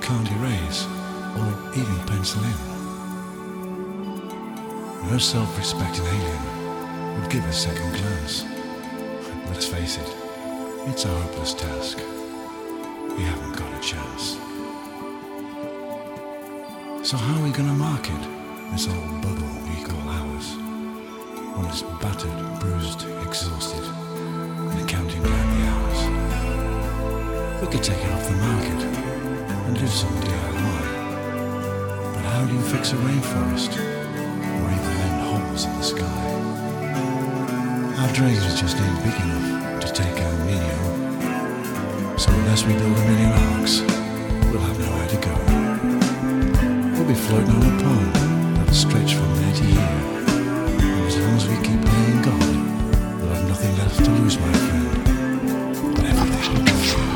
can't erase or even pencil in. No self-respecting alien would give a second glance. Let's face it, it's a hopeless task. We haven't got a chance. So how are we gonna market this old bubble we call ours? When it's battered, bruised, exhausted, and counting down the hours. We could take it off the market and do some DIY. But how do you fix a rainforest or even mend holes in the sky? Our drains just ain't big enough to take our Nino. So unless we build a million arcs, we'll have nowhere to go. We'll be floating on a pond that'll stretch from there to here. And as long as we keep playing God, we'll have nothing left to lose, my friend. But everything.